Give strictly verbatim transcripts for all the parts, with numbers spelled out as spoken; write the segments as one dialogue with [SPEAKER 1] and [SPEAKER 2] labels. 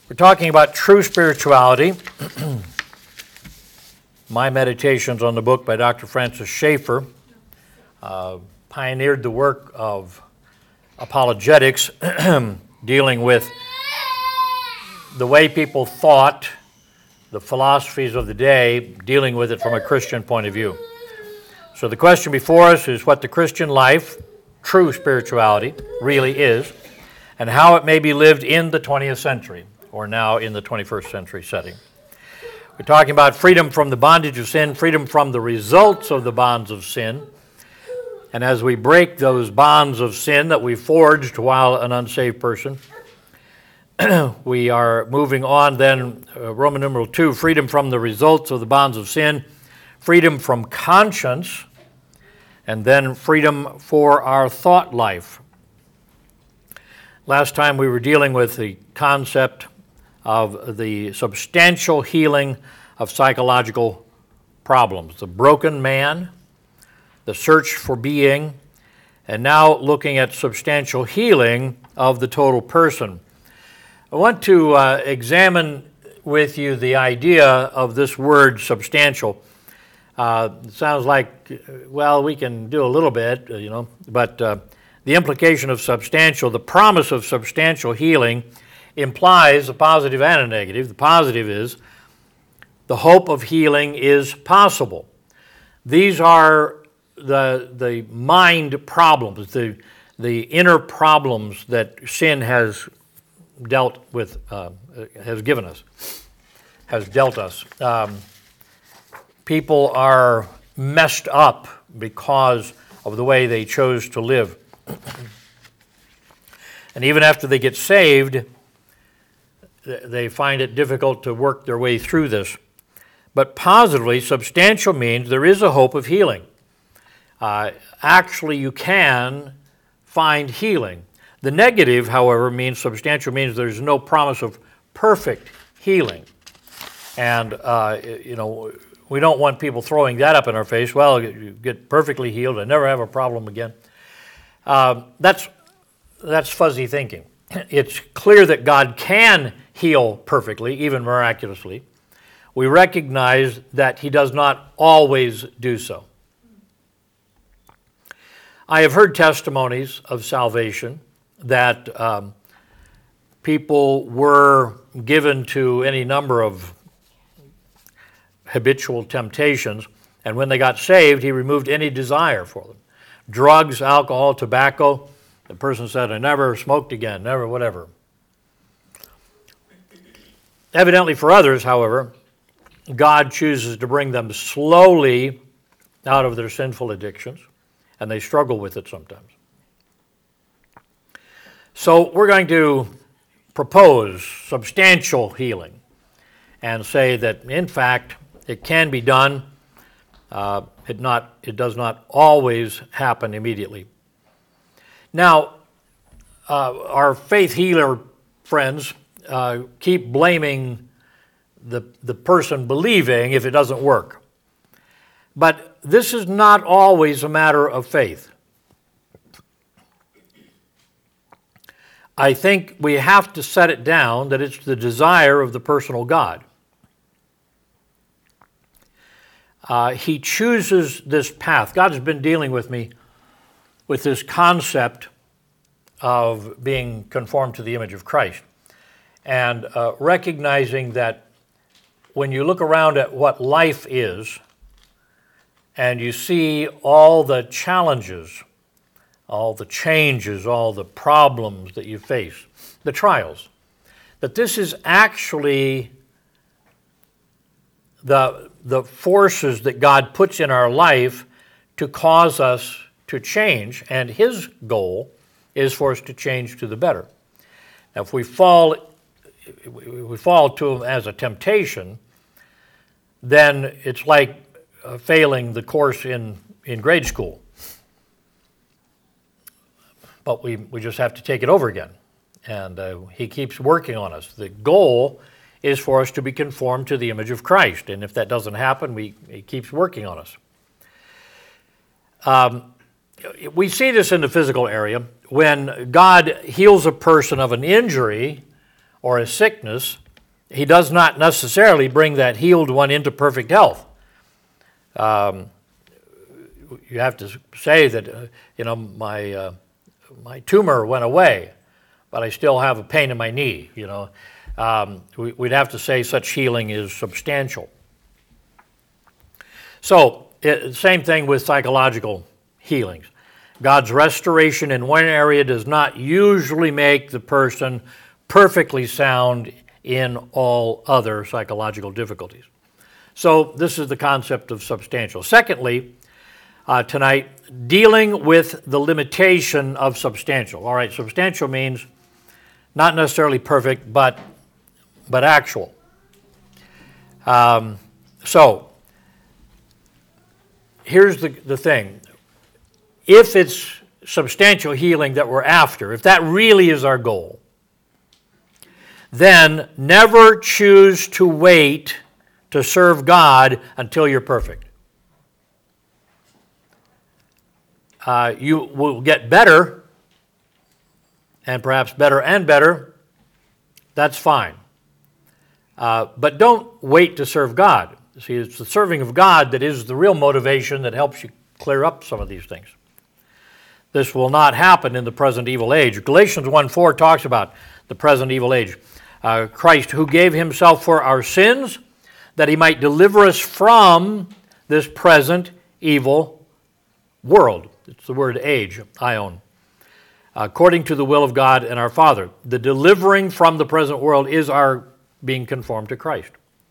[SPEAKER 1] We're talking about true spirituality. My meditations on the book by Doctor Francis Schaeffer uh, pioneered the work of apologetics, dealing with the way people thought, the philosophies of the day, dealing with it from a Christian point of view. So the question before us is what the Christian life, true spirituality, really is, and how it may be lived in the twentieth century, or now in the twenty-first century setting. We're talking about freedom from the bondage of sin, freedom from the results of the bonds of sin. And as we break those bonds of sin that we forged while an unsaved person, we are moving on then, uh, Roman numeral two, freedom from the results of the bonds of sin, freedom from conscience, and then freedom for our thought life. Last time we were dealing with the concept of the substantial healing of psychological problems, the broken man, the search for being, and now looking at substantial healing of the total person. I want to uh, examine with you the idea of this word substantial. Uh, it sounds like, well, we can do a little bit, you know, but uh, the implication of substantial, the promise of substantial healing, implies a positive and a negative. The positive is the hope of healing is possible. These are the, the mind problems, the, the inner problems that sin has dealt with, uh, has given us, has dealt us. Um, people are messed up because of the way they chose to live. And even after they get saved, they find it difficult to work their way through this. But positively, substantial means there is a hope of healing. Uh, actually, you can find healing. The negative, however, means substantial means there's no promise of perfect healing. And, uh, you know, we don't want people throwing that up in our face. Well, you get perfectly healed and never have a problem again. Uh, that's, that's fuzzy thinking. It's clear that God can heal perfectly, even miraculously. We recognize that He does not always do so. I have heard testimonies of salvation that um, people were given to any number of habitual temptations, and when they got saved, He removed any desire for them. Drugs, alcohol, tobacco. The person said, I never smoked again, never whatever. Evidently for others, however, God chooses to bring them slowly out of their sinful addictions, and they struggle with it sometimes. So we're going to propose substantial healing and say that, in fact, it can be done. Uh, it, not, it does not always happen immediately. Now, uh, our faith healer friends uh, keep blaming the, the person believing if it doesn't work. But this is not always a matter of faith. I think we have to set it down that it's the desire of the personal God. Uh, he chooses this path. God has been dealing with me with this concept of being conformed to the image of Christ, and uh, recognizing that when you look around at what life is and you see all the challenges, all the changes, all the problems that you face, the trials, that this is actually the, the forces that God puts in our life to cause us to change, and His goal is for us to change to the better. Now, if we fall, if we fall to Him as a temptation, then it's like uh, failing the course in, in grade school. But we, we just have to take it over again. And uh, He keeps working on us. The goal is for us to be conformed to the image of Christ. And if that doesn't happen, we, He keeps working on us. Um, we see this in the physical area. When God heals a person of an injury or a sickness, he does not necessarily bring that healed one into perfect health. Um, you have to say that, uh, you know, my uh, my tumor went away, but I still have a pain in my knee, you know. Um, we, we'd have to say such healing is substantial. So, it, same thing with psychological healings. God's restoration in one area does not usually make the person perfectly sound in all other psychological difficulties. So this is the concept of substantial. Secondly, uh, tonight, dealing with the limitation of substantial. All right, substantial means not necessarily perfect, but, but actual. Um, so, here's the, the thing. If it's substantial healing that we're after, if that really is our goal, then never choose to wait to serve God until you're perfect. Uh, you will get better, and perhaps better and better. That's fine. Uh, but don't wait to serve God. See, it's the serving of God that is the real motivation that helps you clear up some of these things. This will not happen in the present evil age. Galatians one four talks about the present evil age. Uh, Christ, who gave himself for our sins, that he might deliver us from this present evil world. It's the word age, aion. According to the will of God and our Father. The delivering from the present world is our being conformed to Christ.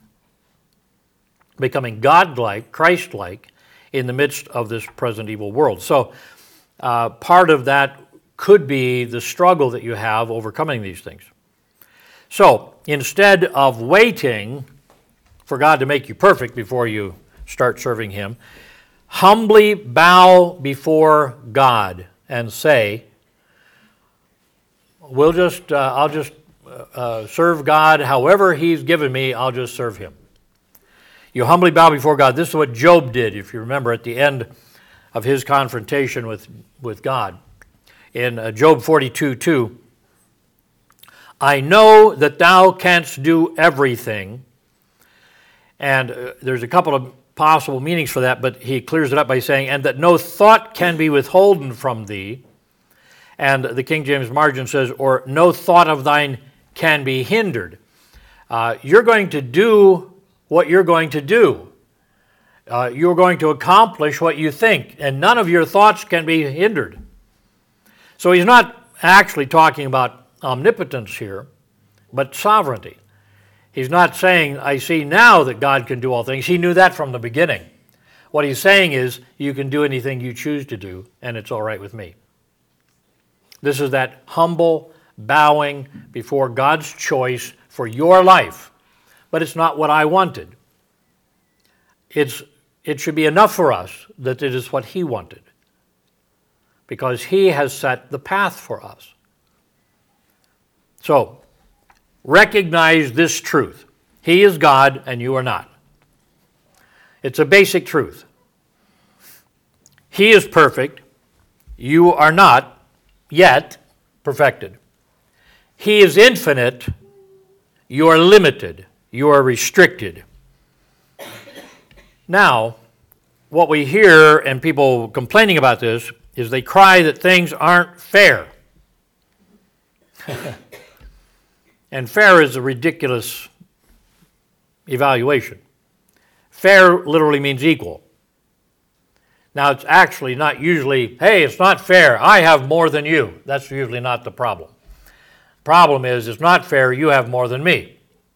[SPEAKER 1] Becoming God-like, Christ-like, in the midst of this present evil world. So, Uh, part of that could be the struggle that you have overcoming these things. So, instead of waiting for God to make you perfect before you start serving him, humbly bow before God and say, we'll just, uh, I'll just uh, serve God however he's given me, I'll just serve him. You humbly bow before God. This is what Job did, if you remember, at the end of his confrontation with, with God. In uh, Job forty-two two, I know that thou canst do everything. And uh, there's a couple of possible meanings for that, but he clears it up by saying, and that no thought can be withholden from thee. And the King James margin says, or no thought of thine can be hindered. Uh, you're going to do what you're going to do. Uh, you're going to accomplish what you think, and none of your thoughts can be hindered. So he's not actually talking about omnipotence here, but sovereignty. He's not saying, I see now that God can do all things. He knew that from the beginning. What he's saying is, you can do anything you choose to do, and it's all right with me. This is that humble bowing before God's choice for your life. But it's not what I wanted. It's It should be enough for us that it is what he wanted, because he has set the path for us. So, recognize this truth. He is God and you are not. It's a basic truth. He is perfect. You are not yet perfected. He is infinite. You are limited. You are restricted. Now, what we hear, and people complaining about this, is they cry that things aren't fair. And fair is a ridiculous evaluation. Fair literally means equal. Now, it's actually not usually, hey, it's not fair, I have more than you. That's usually not the problem. The problem is, it's not fair, you have more than me.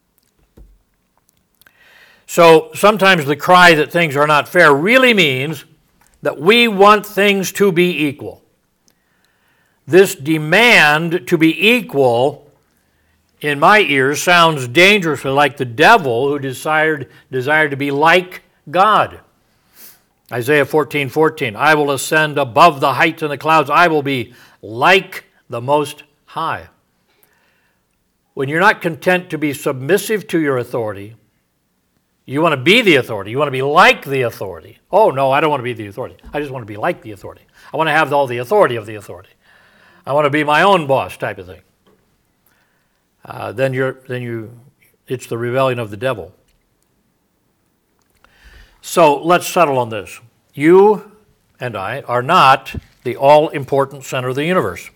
[SPEAKER 1] So sometimes the cry that things are not fair really means that we want things to be equal. This demand to be equal, in my ears, sounds dangerously like the devil who desired, desired to be like God. Isaiah fourteen fourteen, I will ascend above the heights and the clouds. I will be like the Most High. When you're not content to be submissive to your authority, you want to be the authority. You want to be like the authority. Oh, no, I don't want to be the authority. I just want to be like the authority. I want to have all the authority of the authority. I want to be my own boss type of thing. uh, then you're then you it's the rebellion of the devil. So let's settle on this. You and I are not the all-important center of the universe.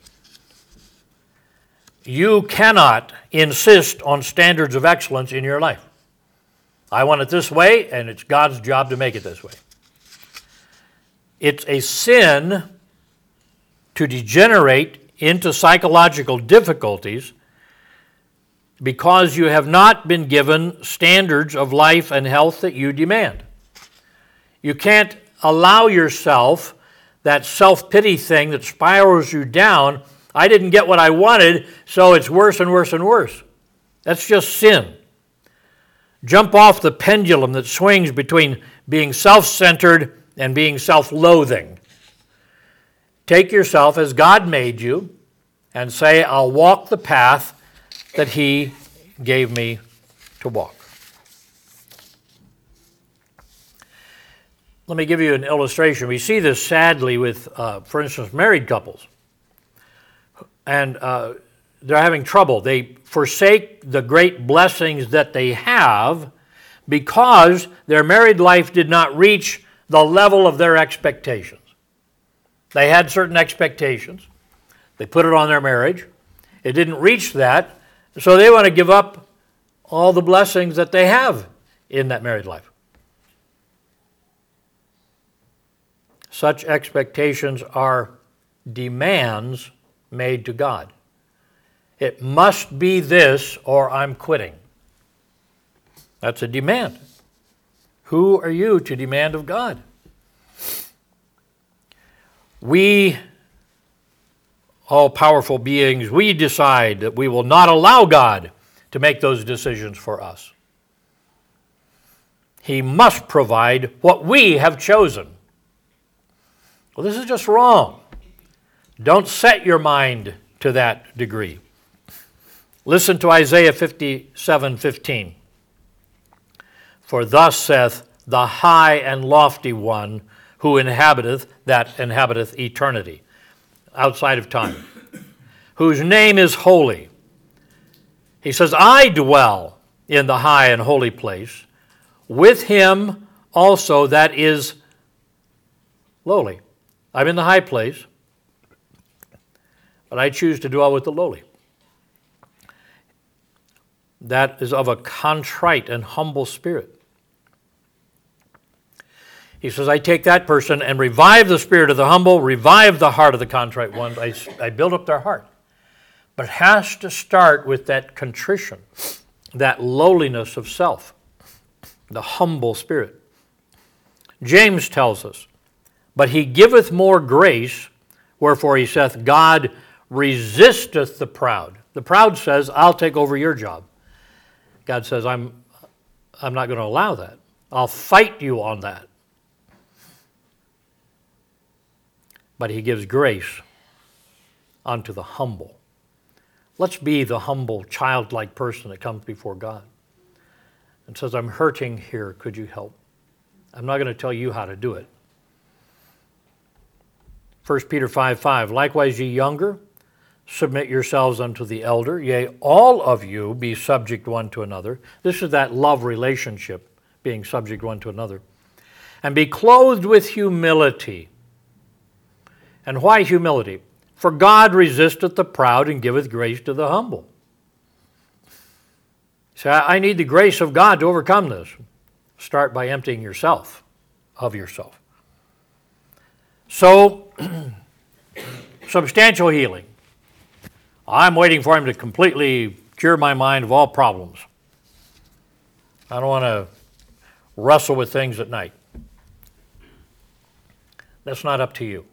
[SPEAKER 1] You cannot insist on standards of excellence in your life. I want it this way, and it's God's job to make it this way. It's a sin to degenerate into psychological difficulties because you have not been given standards of life and health that you demand. You can't allow yourself that self-pity thing that spirals you down. I didn't get what I wanted, so it's worse and worse and worse. That's just sin. Jump off the pendulum that swings between being self-centered and being self-loathing. Take yourself as God made you and say, I'll walk the path that He gave me to walk. Let me give you an illustration. We see this sadly with, uh, for instance, married couples. And uh, they're having trouble. They forsake the great blessings that they have because their married life did not reach the level of their expectations. They had certain expectations. They put it on their marriage. It didn't reach that, so they want to give up all the blessings that they have in that married life. Such expectations are demands made to God. It must be this or I'm quitting. That's a demand. Who are you to demand of God? We, all-powerful beings, we decide that we will not allow God to make those decisions for us. He must provide what we have chosen. Well, this is just wrong. Don't set your mind to that degree. Listen to Isaiah fifty-seven fifteen. For thus saith the high and lofty one who inhabiteth, that inhabiteth eternity, outside of time, whose name is holy. He says, I dwell in the high and holy place, with him also that is lowly. I'm in the high place, but I choose to dwell with the lowly. That is of a contrite and humble spirit. He says, I take that person and revive the spirit of the humble, revive the heart of the contrite ones. I, I build up their heart. But it has to start with that contrition, that lowliness of self, the humble spirit. James tells us, but he giveth more grace, wherefore he saith, God resisteth the proud. The proud says, I'll take over your job. God says, I'm, I'm not going to allow that. I'll fight you on that. But he gives grace unto the humble. Let's be the humble, childlike person that comes before God and says, I'm hurting here, could you help? I'm not going to tell you how to do it. First Peter five five, likewise ye younger, submit yourselves unto the elder, yea, all of you be subject one to another. This is that love relationship, being subject one to another. And be clothed with humility. And why humility? For God resisteth the proud and giveth grace to the humble. Say, I need the grace of God to overcome this. Start by emptying yourself of yourself. So, substantial healing. I'm waiting for him to completely cure my mind of all problems. I don't want to wrestle with things at night. That's not up to you.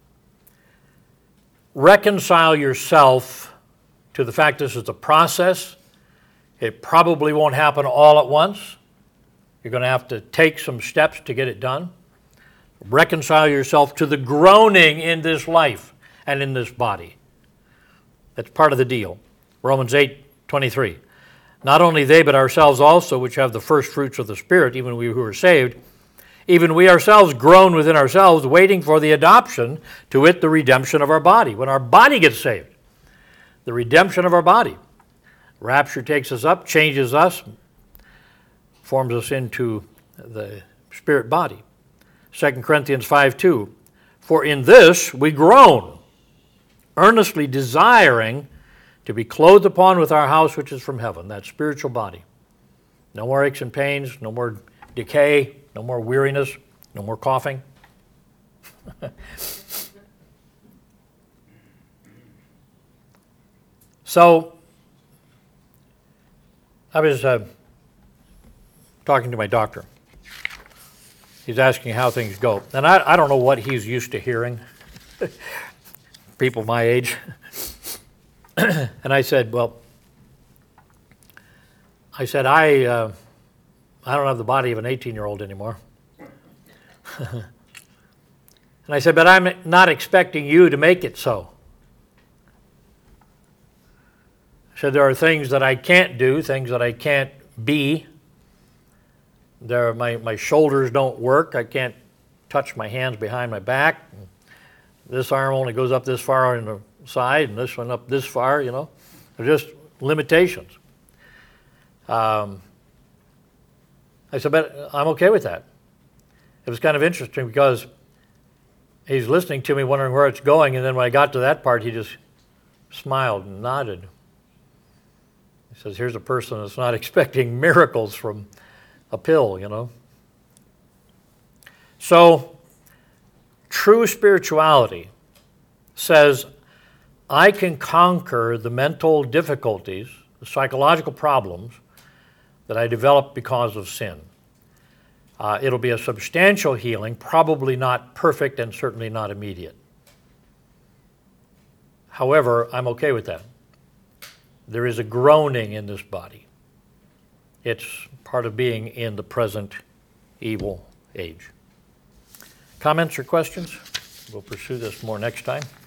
[SPEAKER 1] Reconcile yourself to the fact this is a process. It probably won't happen all at once. You're going to have to take some steps to get it done. Reconcile yourself to the groaning in this life and in this body. That's part of the deal. Romans eight twenty-three. Not only they, but ourselves also, which have the first fruits of the Spirit, even we who are saved, even we ourselves groan within ourselves, waiting for the adoption, to wit, the redemption of our body. When our body gets saved, the redemption of our body. Rapture takes us up, changes us, forms us into the spirit body. Second Corinthians five two, for in this we groan, earnestly desiring to be clothed upon with our house which is from heaven, that spiritual body. No more aches and pains, no more decay, no more weariness, no more coughing. So, I was uh, talking to my doctor. He's asking how things go. And I, I don't know what he's used to hearing, people my age. And I said, well, I said, I, uh, I don't have the body of an eighteen-year-old anymore. And I said, but I'm not expecting you to make it so. I said, there are things that I can't do, things that I can't be. There, my, my shoulders don't work. I can't touch my hands behind my back. This arm only goes up this far on the side, and this one up this far, you know. They're just limitations. Um, I said, but I'm okay with that. It was kind of interesting because he's listening to me, wondering where it's going, and then when I got to that part, he just smiled and nodded. He says, here's a person that's not expecting miracles from a pill, you know. So, true spirituality says, I can conquer the mental difficulties, the psychological problems that I developed because of sin. Uh, it'll be a substantial healing, probably not perfect and certainly not immediate. However, I'm okay with that. There is a groaning in this body. It's part of being in the present evil age. Comments or questions? We'll pursue this more next time.